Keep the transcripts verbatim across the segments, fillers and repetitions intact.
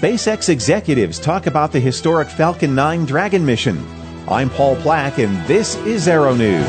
SpaceX executives talk about the historic Falcon nine Dragon mission. I'm Paul Plack, and this is Aero News.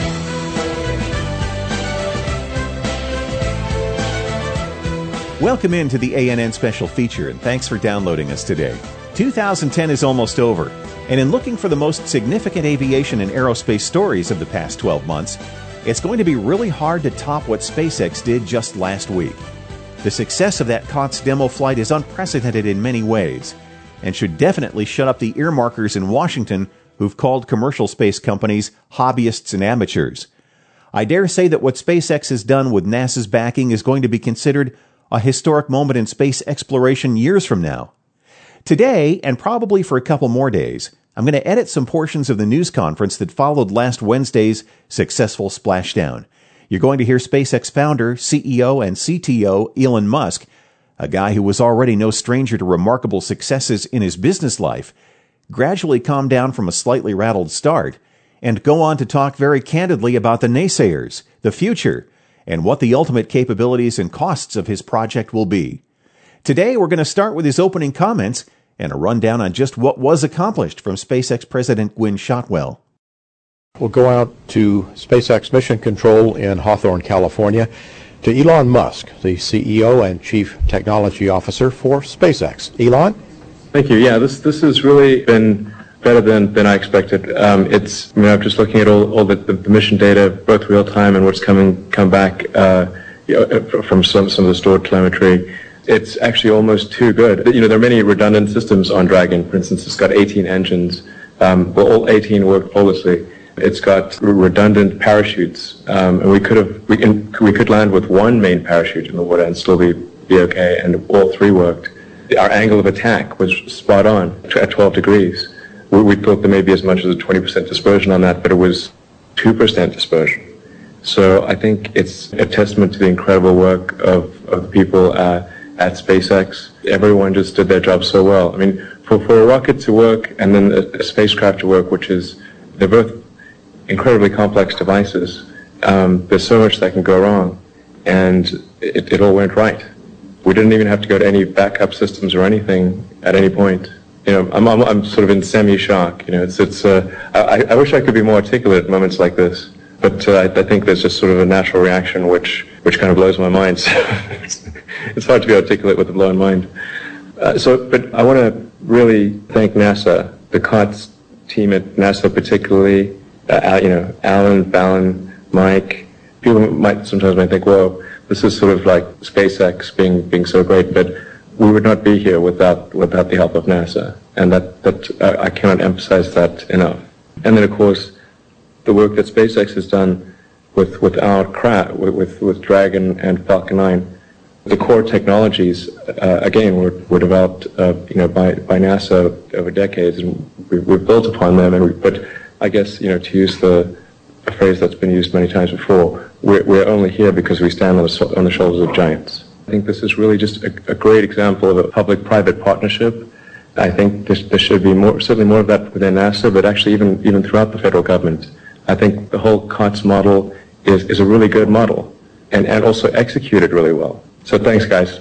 Welcome into the A N N special feature, and thanks for downloading us today. two thousand ten is almost over, and in looking for the most significant aviation and aerospace stories of the past twelve months, it's going to be really hard to top what SpaceX did just last week. The success of that COTS demo flight is unprecedented in many ways, and should definitely shut up the earmarkers in Washington who've called commercial space companies hobbyists and amateurs. I dare say that what SpaceX has done with NASA's backing is going to be considered a historic moment in space exploration years from now. Today, and probably for a couple more days, I'm going to edit some portions of the news conference that followed last Wednesday's successful splashdown. You're going to hear SpaceX founder, C E O, and C T O Elon Musk, a guy who was already no stranger to remarkable successes in his business life, gradually calm down from a slightly rattled start, and go on to talk very candidly about the naysayers, the future, and what the ultimate capabilities and costs of his project will be. Today, we're going to start with his opening comments and a rundown on just what was accomplished from SpaceX President Gwynne Shotwell. We'll go out to SpaceX Mission Control in Hawthorne, California, to Elon Musk, the C E O and Chief Technology Officer for SpaceX. Elon? Thank you. Yeah, this this has really been better than, than I expected. Um, it's, I mean, I'm just looking at all, all the, the mission data, both real time and what's coming come back uh, you know, from some, some of the stored telemetry. It's actually almost too good. You know, there are many redundant systems on Dragon. For instance, it's got eighteen engines, um, but all eighteen work flawlessly. It's got redundant parachutes, um, and we could have we can we could land with one main parachute in the water and still be be okay. And all three worked. Our angle of attack was spot on at twelve degrees. We, we thought there may be as much as a twenty percent dispersion on that, but it was two percent dispersion. So I think it's a testament to the incredible work of of the people uh, at SpaceX. Everyone just did their job so well. I mean, for, for a rocket to work and then a, a spacecraft to work, which is, they're both incredibly complex devices, um, there's so much that can go wrong, and it, it all went right. We didn't even have to go to any backup systems or anything at any point. You know, I'm, I'm, I'm sort of in semi-shock. You know, it's, it's, uh, I, I wish I could be more articulate at moments like this, but uh, I, I think there's just sort of a natural reaction which, which kind of blows my mind. So it's, it's hard to be articulate with a blown mind. Uh, so, but I want to really thank NASA, the COTS team at NASA particularly, uh, you know, Alan, Fallon, Mike. People might sometimes might think, whoa, this is sort of like SpaceX being being so great, but we would not be here without without the help of NASA, and that that uh, I cannot emphasize that enough. And then, of course, the work that SpaceX has done with with our craft, with, with with Dragon and Falcon nine. The core technologies, uh, again, were, were developed, uh, you know, by, by NASA over decades, and we, we've built upon them. And we, but I guess, you know, to use the a phrase that's been used many times before, we're, we're only here because we stand on the, on the shoulders of giants. I think this is really just a, a great example of a public-private partnership. I think this, there should be more, certainly more of that within NASA, but actually even even throughout the federal government. I think the whole COTS model is, is a really good model, and, and also executed really well. So thanks, guys.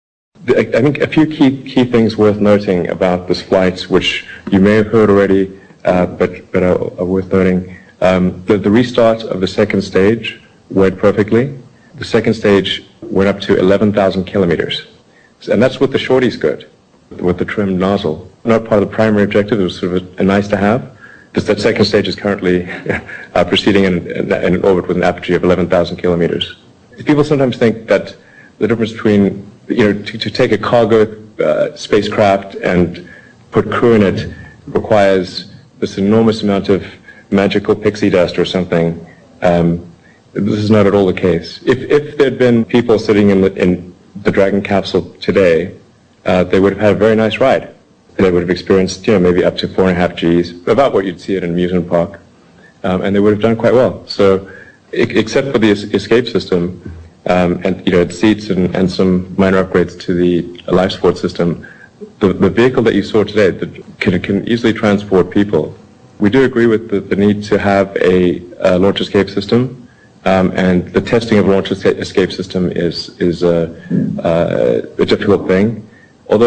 I think a few key key things worth noting about this flight, which you may have heard already, uh, but but are, are worth noting. Um, the, the restart of the second stage went perfectly. The second stage went up to eleven thousand kilometers, and that's with the shorties good, with the trimmed nozzle. Not part of the primary objective. It was sort of a, a nice to have. Just that second stage is currently uh, proceeding in, in, in an orbit with an apogee of eleven thousand kilometers. People sometimes think that the difference between, you know, to, to take a cargo uh, spacecraft and put crew in it requires this enormous amount of magical pixie dust or something. Um, this is not at all the case. If, if there had been people sitting in the, in the Dragon capsule today, uh, they would have had a very nice ride. They would have experienced, you know, maybe up to four and a half G's, about what you'd see at an amusement park, um, and they would have done quite well. So, I- except for the es- escape system, Um, and you know, seats and, and some minor upgrades to the life support system, the, the vehicle that you saw today that can, can easily transport people. We do agree with the, the need to have a, a launch escape system, um, and the testing of a launch escape system is is a, a, a difficult thing. Although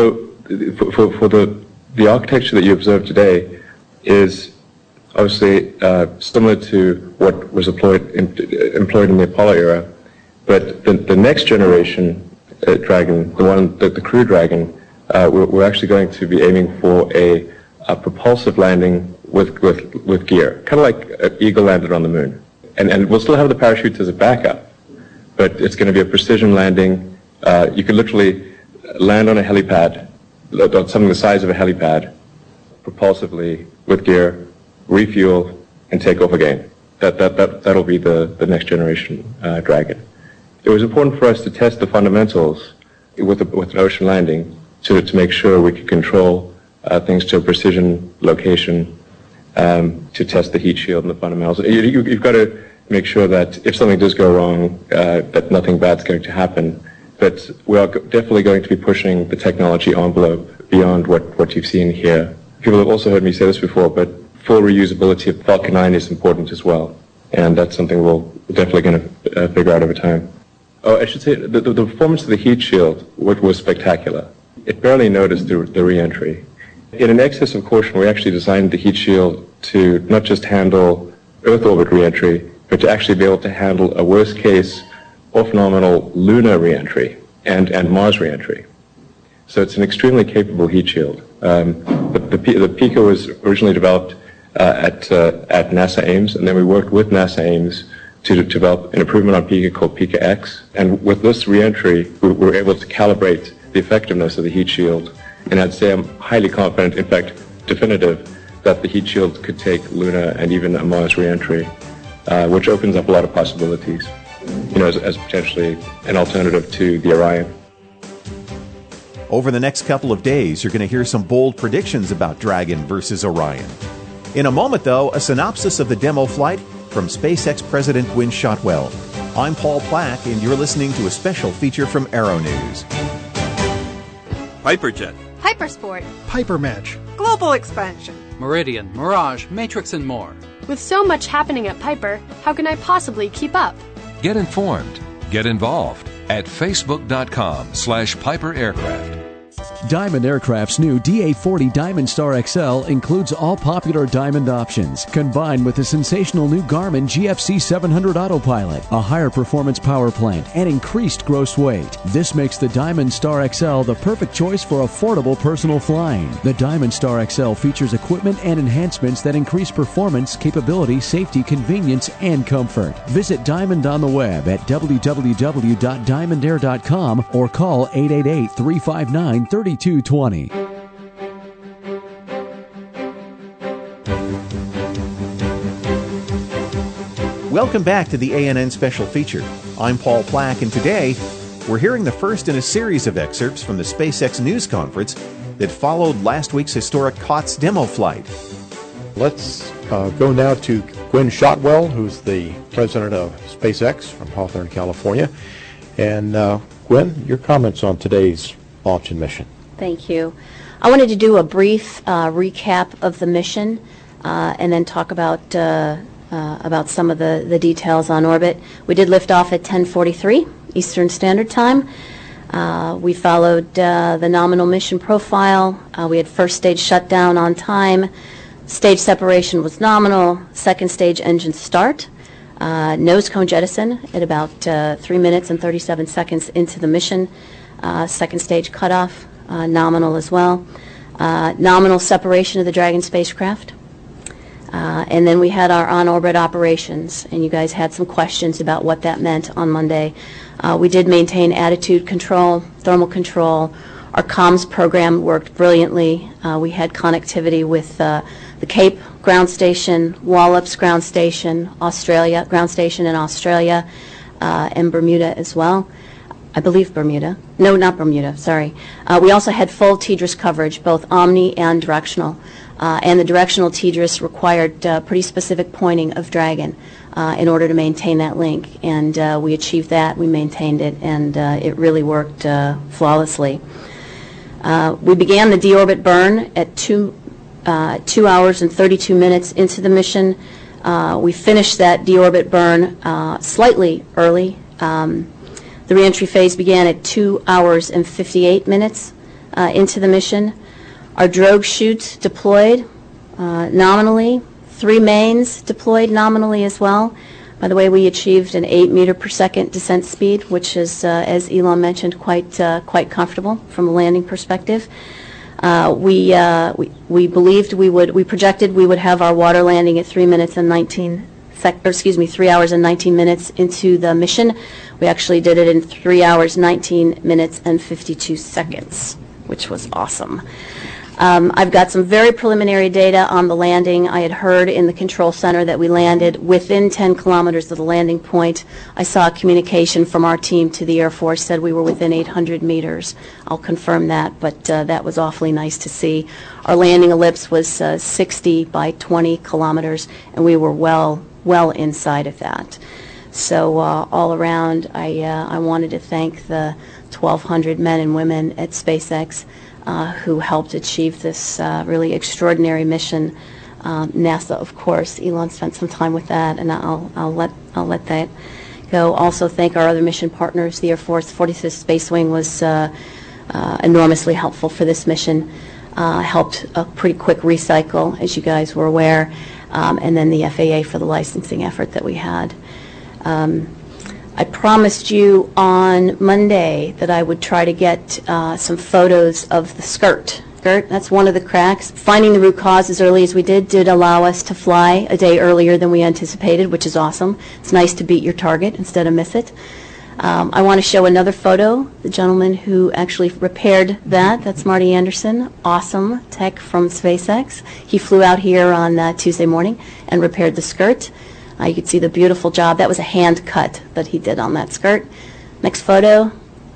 for, for, for the, the architecture that you observe today is obviously uh, similar to what was employed in, employed in the Apollo era, but the, the next generation uh, Dragon, the one, the, the Crew Dragon, uh, we're, we're actually going to be aiming for a, a propulsive landing with, with, with gear, kind of like an Eagle landed on the moon. And, and we'll still have the parachutes as a backup, but it's going to be a precision landing. Uh, you could literally land on a helipad, something the size of a helipad, propulsively with gear, refuel, and take off again. That, that, that, that'll be the, the next generation uh, Dragon. It was important for us to test the fundamentals with, a, with an ocean landing to, to make sure we could control uh, things to a precision location, um, to test the heat shield and the fundamentals. You, you, you've got to make sure that if something does go wrong, uh, that nothing bad's going to happen. But we are definitely going to be pushing the technology envelope beyond what, what you've seen here. People have also heard me say this before, but full reusability of Falcon nine is important as well. And that's something we'll, we're definitely going to uh, figure out over time. Oh, I should say, the, the, the performance of the heat shield was, was spectacular. It barely noticed the, the re-entry. In an excess of caution, we actually designed the heat shield to not just handle Earth orbit re-entry, but to actually be able to handle a worst-case off-nominal lunar re-entry and, and Mars re-entry. So it's an extremely capable heat shield. Um, the, the, the Pico was originally developed uh, at, uh, at NASA Ames, and then we worked with NASA Ames to, to develop an improvement on Pico called Pico X. And with this re-entry, we were able to calibrate the effectiveness of the heat shield. And I'd say I'm highly confident, in fact, definitive, that the heat shield could take lunar and even a Mars re-entry, uh, which opens up a lot of possibilities, you know, as, as potentially an alternative to the Orion. Over the next couple of days, you're going to hear some bold predictions about Dragon versus Orion. In a moment, though, a synopsis of the demo flight from SpaceX President Gwynne Shotwell. I'm Paul Plack, and you're listening to a special feature from Aero News. Piperjet, Hypersport, Piper Match, Global Expansion, Meridian, Mirage, Matrix, and more. With so much happening at Piper, how can I possibly keep up? Get informed. Get involved at facebook.com slash Piper Aircraft. Diamond Aircraft's new D A forty Diamond Star X L includes all popular Diamond options, combined with the sensational new Garmin G F C seven hundred Autopilot, a higher performance power plant, and increased gross weight. This makes the Diamond Star X L the perfect choice for affordable personal flying. The Diamond Star X L features equipment and enhancements that increase performance, capability, safety, convenience, and comfort. Visit Diamond on the web at w w w dot diamond air dot com or call eight eight eight, three five nine, three two two zero. Welcome back to the A N N Special Feature. I'm Paul Plack, and today we're hearing the first in a series of excerpts from the SpaceX news conference that followed last week's historic COTS demo flight. Let's uh, go now to Gwynne Shotwell, who's the president of SpaceX from Hawthorne, California. And uh, Gwynne, your comments on today's launch and mission. Thank you. I wanted to do a brief uh, recap of the mission uh, and then talk about uh, uh, about some of the, the details on orbit. We did lift off at ten forty-three Eastern Standard Time. Uh, we followed uh, the nominal mission profile. Uh, we had first stage shutdown on time. Stage separation was nominal. Second stage engine start. Uh, nose cone jettison at about uh, three minutes and thirty-seven seconds into the mission. Uh, second stage cutoff, uh, nominal as well. Uh, nominal separation of the Dragon spacecraft. Uh, and then we had our on-orbit operations, and you guys had some questions about what that meant on Monday. Uh, we did maintain attitude control, thermal control. Our comms program worked brilliantly. Uh, we had connectivity with uh, the Cape ground station, Wallops ground station, Australia ground station in Australia, uh, and Bermuda as well. I believe Bermuda. No, not Bermuda, sorry. Uh, we also had full T D R S coverage, both omni and directional. Uh, and the directional T D R S required uh, pretty specific pointing of Dragon uh, in order to maintain that link. And uh, we achieved that, we maintained it, and uh, it really worked uh, flawlessly. Uh, we began the deorbit burn at two, uh, two hours and thirty-two minutes into the mission. Uh, we finished that deorbit burn uh, slightly early. Um, The reentry phase began at two hours and fifty-eight minutes uh, into the mission. Our drogue chutes deployed uh, nominally. Three mains deployed nominally as well. By the way, we achieved an eight meter per second descent speed, which is, uh, as Elon mentioned, quite uh, quite comfortable from a landing perspective. Uh, we, uh, we we believed we would, we projected we would have our water landing at three minutes and nineteen sec, or excuse me, three hours and nineteen minutes into the mission. We actually did it in three hours, nineteen minutes, and fifty-two seconds, which was awesome. Um, I've got some very preliminary data on the landing. I had heard in the control center that we landed within ten kilometers of the landing point. I saw a communication from our team to the Air Force, said we were within eight hundred meters. I'll confirm that, but uh, that was awfully nice to see. Our landing ellipse was uh, sixty by twenty kilometers, and we were well, well inside of that. So uh, all around, I, uh, I wanted to thank the twelve hundred men and women at SpaceX Uh, who helped achieve this uh, really extraordinary mission. Um, NASA, of course, Elon spent some time with that, and I'll, I'll let I'll let that go. Also, thank our other mission partners. The Air Force forty-fifth Space Wing was uh, uh, enormously helpful for this mission. Uh, helped a pretty quick recycle, as you guys were aware, um, and then the F A A for the licensing effort that we had. Um, I promised you on Monday that I would try to get uh, some photos of the skirt. Skirt, that's one of the cracks. Finding the root cause as early as we did did allow us to fly a day earlier than we anticipated, which is awesome. It's nice to beat your target instead of miss it. Um, I want to show another photo. The gentleman who actually repaired that, that's Marty Anderson, awesome tech from SpaceX. He flew out here on uh, Tuesday morning and repaired the skirt. Uh, you can see the beautiful job. That was a hand cut that he did on that skirt. Next photo.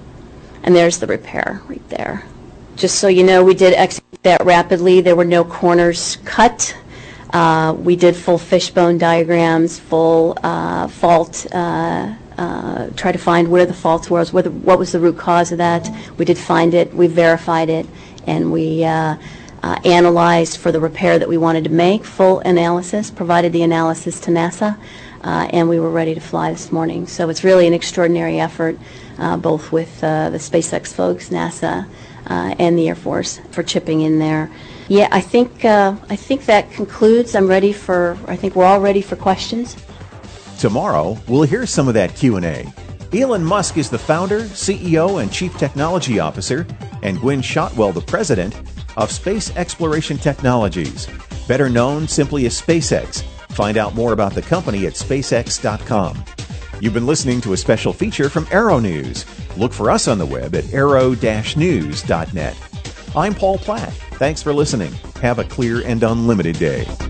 And there's the repair right there. Just so you know, we did execute that rapidly. There were no corners cut. Uh, we did full fishbone diagrams, full uh, fault, uh, uh, try to find where the faults were, what, the, what was the root cause of that. We did find it, we verified it, and we uh, Uh, analyzed for the repair that we wanted to make, full analysis, provided the analysis to NASA, uh, and we were ready to fly this morning. So it's really an extraordinary effort, uh, both with uh, the SpaceX folks, NASA, uh, and the Air Force for chipping in there. Yeah, I think uh, I think that concludes. I'm ready for, I think we're all ready for questions. Tomorrow, we'll hear some of that Q and A. Elon Musk is the founder, C E O, and Chief Technology Officer, and Gwynne Shotwell, the President of Space Exploration Technologies, better known simply as SpaceX. Find out more about the company at spacex dot com. You've been listening to a special feature from Aero News. Look for us on the web at aero dash news dot net. I'm Paul Platt. Thanks for listening. Have a clear and unlimited day.